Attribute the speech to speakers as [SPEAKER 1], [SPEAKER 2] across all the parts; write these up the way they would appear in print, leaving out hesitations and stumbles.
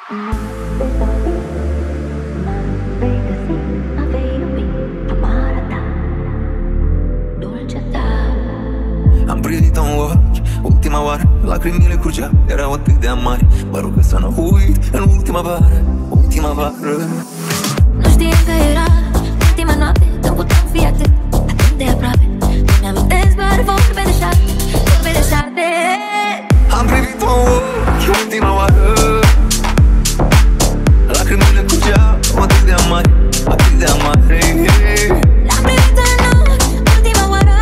[SPEAKER 1] Am privit-o în ochi, ultima oară, lacrimile curgeau, erau atât de amare. Mă rog să nu uit în ultima vară, ultima vară.
[SPEAKER 2] Nu știam că era ultima noapte, când puteam fi atât de aproape. Nu-mi amintesc doar vorbe de șarte, vorbe de șarte.
[SPEAKER 1] Am privit-o în ochi, ultima oară, lacrimile curgeau, atât de amare, atât de amare.
[SPEAKER 2] L-am privit în ochi, ultima oară.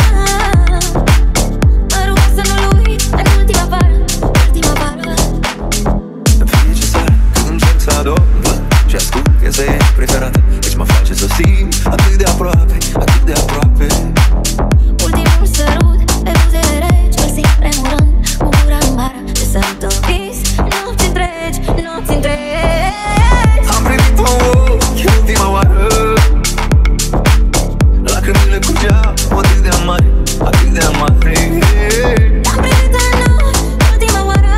[SPEAKER 2] Mă rog să nu-l uit în ultima vară, ultima vară.
[SPEAKER 1] În fiecare seară, când încerc să adorm, văd și ascult piesa ei preferată, deci mă face să simt atât de aproape, atât de aproape.
[SPEAKER 2] Ultimul sărut pe buzele reci, îl simt tremurând cu gura amară. Ce sunt în vis, nopți întregi, nopți întregi.
[SPEAKER 1] Am privit-o în ochi, ultima oară, lacrimile curgeau, atât de amare, atât de amare.
[SPEAKER 2] L-am privit în ochi, ultima oară.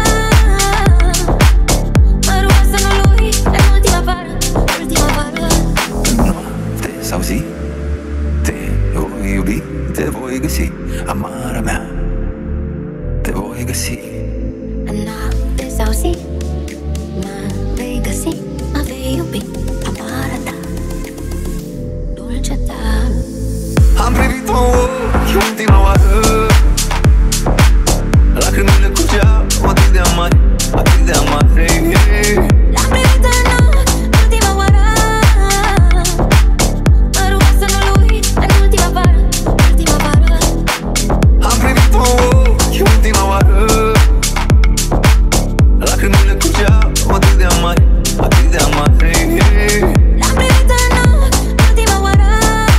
[SPEAKER 2] Mă rog să nu-l uit în ultima vară, ultima vară.
[SPEAKER 1] Noapte sau zi, te voi iubi, te voi găsi, amara mea, te voi găsi.
[SPEAKER 2] În noapte sau zi, mă vei găsi, mă vei iubi, amara ta, dulcea ta.
[SPEAKER 1] Am privit-o în ochi, ultima oară, lacrimile curgeau, atât de amare, atât de amare.
[SPEAKER 2] L-am privit în ochi, ultima oară. Mă rog să nu-l uit în ultima vară, ultima vară.
[SPEAKER 1] Am privit-o în ochi, ultima oară, lacrimile curgeau, atât de amare, atât de amare.
[SPEAKER 2] L-am privit în ochi, ultima oară.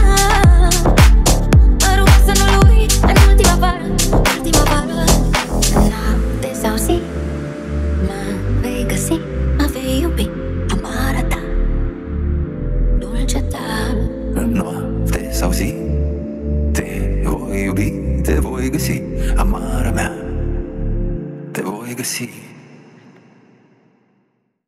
[SPEAKER 2] Mă rog să nu-l uit în ultima vară, ultima vară. Noapte sau zi, mă vei găsi, mă vei iubi, amara ta, dulcea ta.
[SPEAKER 1] Noapte sau zi, te voi iubi, te voi găsi, amara mea, te voi găsi.